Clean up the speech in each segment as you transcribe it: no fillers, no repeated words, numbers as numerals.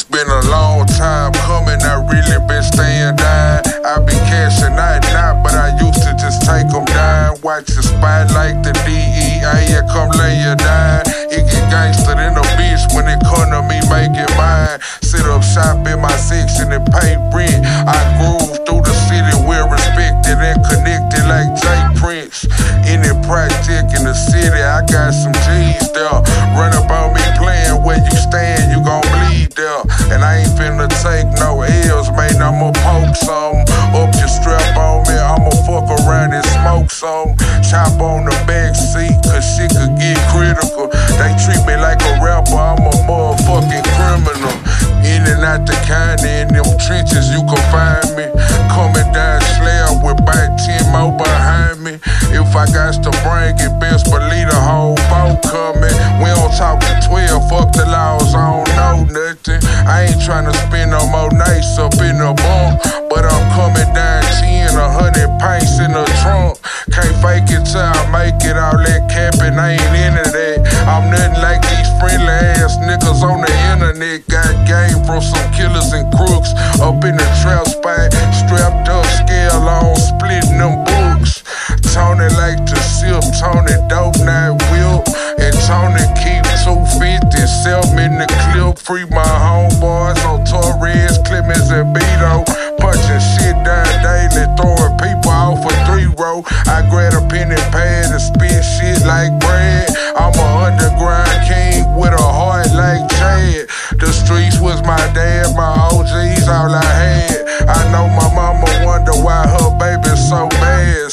It's been a long time coming, I really been staying down. I been cashing out now, but I used to just take them down. Watch the spot like the DEA, yeah, come lay you down. It get gangster in a bitch when it come to me making mine. Sit up shop in my section and pay rent. I groove through the city, well respected and connected like Jay Prince. Any project in the city, I got some G's there. Run up on me playing where you stand, you gon' bleed there. And I ain't finna take no L's, man, I'ma poke some. Up your strap on me, I'ma fuck around and smoke some. Chop on the back seat, cause shit could get critical. They treat me like a rapper, I'm a motherfucking criminal. In and out the county, in them trenches you can find me. Coming down slab with about 10 more behind me. If I got to bring it, best believe the whole boat coming. We don't talk to 12, fuck the laws, I don't know nothing. I ain't tryna spend no more nights up in the bunk, but I'm coming down 10, 100 pints in the trunk. Can't fake it till I make it, all that capping, I ain't into that. I'm nothing like these friendly ass niggas on the internet. Got game from some killers and crooks up in the trap spot. Strapped up, scale on, splitting them books. Tony like to sip, Tony dope, not whip. And Tony keep 250, sell me in the clip. Free my homeboys on Torres, Clemens, and Beto. Punching shit down daily, throwing people off a 3-row. I grab a pen and pad and spit shit like bread. I'm a underground king with a heart like Chad. The streets was my dad, my OGs, all I had. I know my mama wonder why her baby's so bad.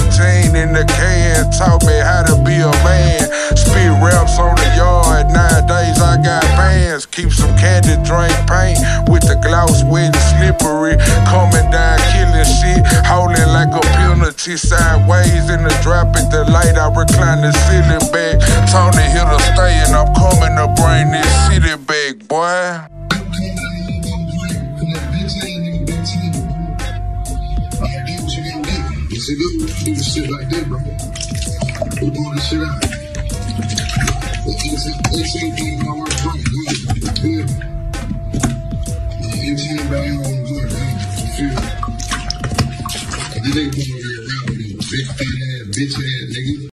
17 in the can taught me how to be a man. Spit raps on the yard, nowadays I got fans. Keep some candy drink paint with the gloss wet and slippery. Coming down, killing shit, holding like a penalty. Sideways in the drop at the light, I recline the ceiling back. Tony here to stay and I'm coming to bring this city back, boy. See, this do the shit like that, bro. We doing this shit out. It's anything gonna work for you. Good. Anything about you on good, man. You feel me? I did they come over here around with me. Big fat ass, bitch ass nigga.